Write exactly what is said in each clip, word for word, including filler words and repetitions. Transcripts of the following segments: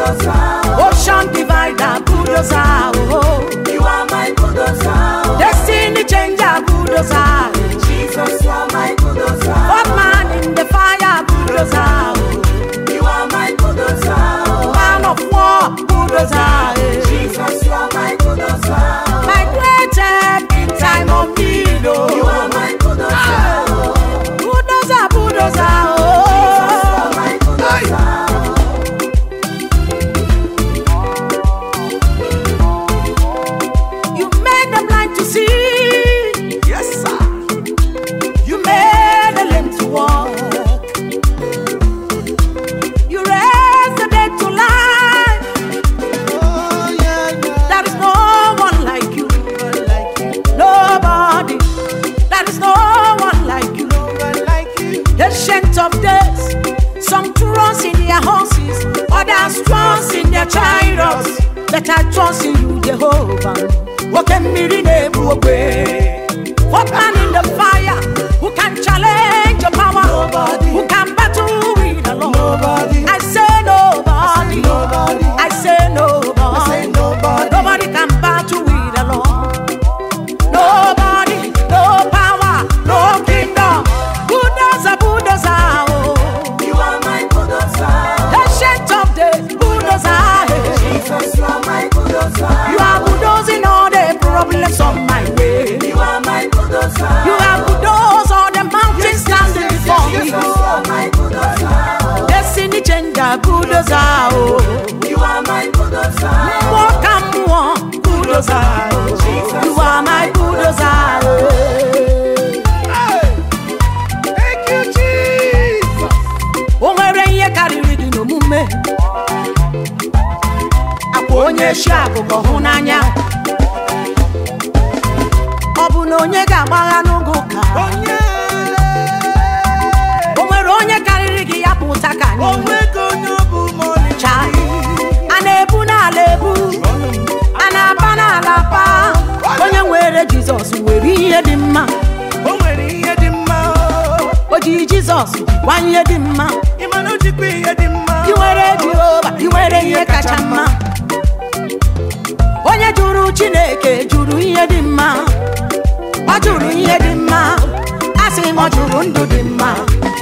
Ocean divider, bulldozer. Oh, You are my bulldozer. destiny changer, bulldozer. Jesus, you are my bulldozer. What man in the fire, bulldozer. You are my bulldozer. Man of war, bulldozer. Jesus, you are my bulldozer. My great help in time of need. You Oh, are my bulldozer. bulldozer, bulldozer. Jesus, you Oh, are my bulldozer. you made them blind to see. Yes, sir. You made the lame to walk. You raised the dead to life. Oh, yeah, yeah. There is no one like you. Nobody. There is no one like you. No one like you. Ancient of days. Some trust in their horses, others trust in their chariots. But I trust in you, Jehovah. What can be What man in the fire who can challenge your power? Nobody. Who can battle with the Lord? Nobody. I say nobody. Nobody. I say nobody. I say nobody. Nobody can battle with the Lord. Nobody, no power, no kingdom. Bulldozer, bulldozer. Oh. You are my bulldozer. Ancient of days, bulldozer. Jesus, you are my bulldozer. You are bulldozing all the problems on my way. You are my bulldozer. You have bulldozed all the mountains standing before me. Jesus, you are my bulldozer. Destiny changer, bulldozer. Oh. You are my bulldozer. Walk and walk, bulldozer. Oh. You are my bulldozer. Hey. Thank you, Jesus. O nwere ihe karịrị gị n'omume. Akwa onye shi akụkọ hụ n'anya. Ọ bụ na onye ga-agbagha n'oge ụka. Onye. O nwere onye karịrị gị ya pụta ka anyị. Onwego onye ọ bụ ma ọ dị. Chai. A na-ebu n'ala ebu. A na-apa n'ala apa. Onye nwere Jizọs nwere ihe dị mma. O nwere ihe dị mma. O ji Jizọs gwa ihe dị mma. Ị ma na o jikwa ihe dị mma. I nwere Jehova, I nwere ihe kacha mma. Onye jụrụ Chineke jụrụ ihe dị mma. Ọ jụrụ ihe dị mma. Asị m ọ jụrụ ndụ dị mma.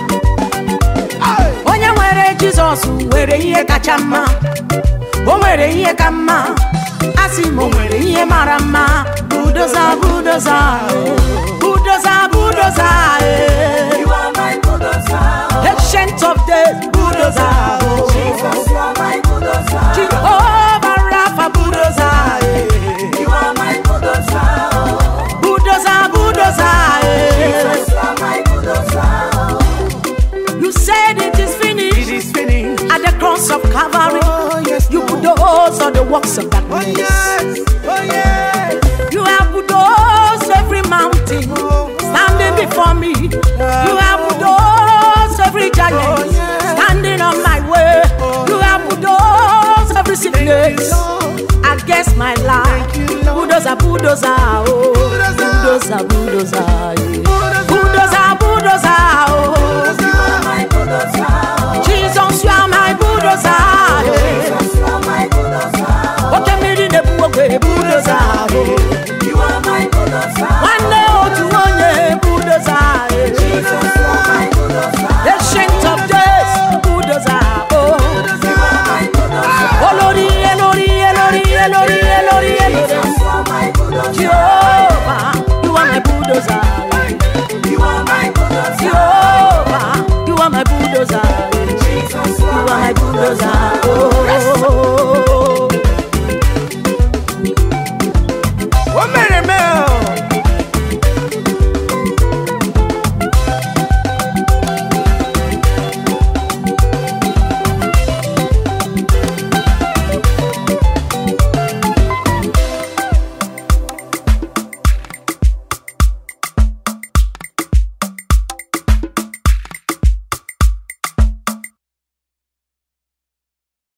Onye nwere Jizọs nwere ihe kacha mma. O nwere ihe ka mma. Asị m o nwere ihe mara mma. Bulldozer, bulldozer, bulldozer, bulldozer. You are my bulldozer. Ancient of days, bulldozer. Jesus, you are my bulldozer. Jehovah Rapha, bulldozer. You are my bulldozer. Bulldozer, bulldozer. Jesus, you are my bulldozer. You said it is It finished is finished. at the cross of Calvary. Oh, yes, You Lord. bulldoze all the works of Oh, darkness. yes. Oh, yes. You have bulldozed every mountain standing before me. You have bulldozed every giant standing on my way. You have bulldozed every sickness against my life. Bulldozer, bulldozer, oh. Bulldozer, bulldozer, yeah. Bulldozer, bulldozer, oh. You are my bulldozer. Jesus, you are my bulldozer. Jesus, you are my bulldozer. Okay, me in the book, bulldozer. You are my bulldozer. One day, oh, to one day, bulldozer. Jesus, you are my bulldozer. Ancient of days, bulldozer. Oh, You are my bulldozer. oh, Lori, Lori, Lori, Lori, Lori, Jesus, you are my bulldozer. Jehovah, you are my bulldozer. You are my bulldozer. Jehovah, you are my bulldozer. Jesus, you You are are my my bulldozer. Oh.